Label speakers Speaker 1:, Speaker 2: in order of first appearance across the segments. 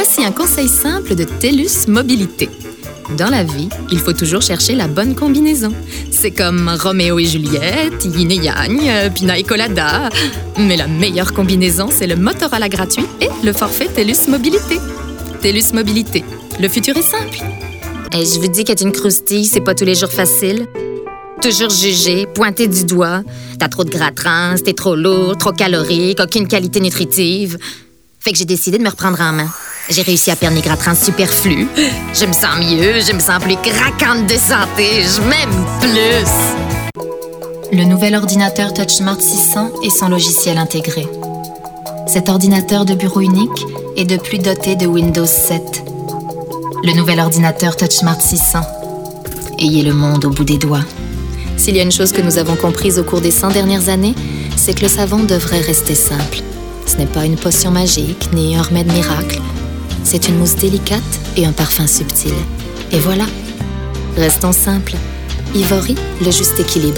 Speaker 1: Voici un conseil simple de TELUS Mobilité. Dans la vie, il faut toujours chercher la bonne combinaison. C'est comme Roméo et Juliette, Yin et Yang, Pina et Colada. Mais la meilleure combinaison, c'est le Motorola gratuit et le forfait TELUS Mobilité. TELUS Mobilité, le futur est simple.
Speaker 2: Et je vous dis qu'être une croustille, c'est pas tous les jours facile. Toujours jugé, pointé du doigt. T'as trop de gras trans, t'es trop lourd, trop calorique, aucune qualité nutritive. Fait que j'ai décidé de me reprendre en main. J'ai réussi à perdre mes gras trans superflus. Je me sens mieux, je me sens plus craquante de santé, je m'aime plus.
Speaker 1: Le nouvel ordinateur TouchSmart 600 et son logiciel intégré. Cet ordinateur de bureau unique est de plus doté de Windows 7. Le nouvel ordinateur TouchSmart 600. Ayez le monde au bout des doigts. S'il y a une chose que nous avons comprise au cours des 100 dernières années, c'est que le savon devrait rester simple. Ce n'est pas une potion magique, ni un remède miracle. C'est une mousse délicate et un parfum subtil. Et voilà. Restons simples. Ivory, le juste équilibre.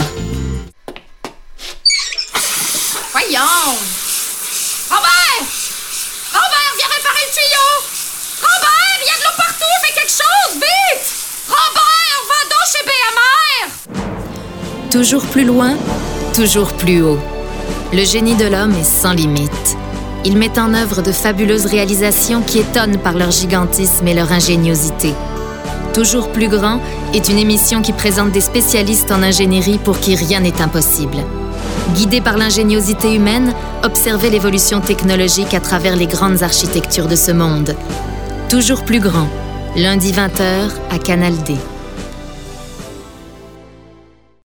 Speaker 3: Voyons! Robert! Robert, viens réparer le tuyau! Robert, il y a de l'eau partout, fais quelque chose, vite! Robert, va donc chez BMR!
Speaker 1: Toujours plus loin, toujours plus haut. Le génie de l'homme est sans limite. Il met en œuvre de fabuleuses réalisations qui étonnent par leur gigantisme et leur ingéniosité. Toujours plus grand est une émission qui présente des spécialistes en ingénierie pour qui rien n'est impossible. Guidé par l'ingéniosité humaine, observez l'évolution technologique à travers les grandes architectures de ce monde. Toujours plus grand, lundi 20h à Canal D.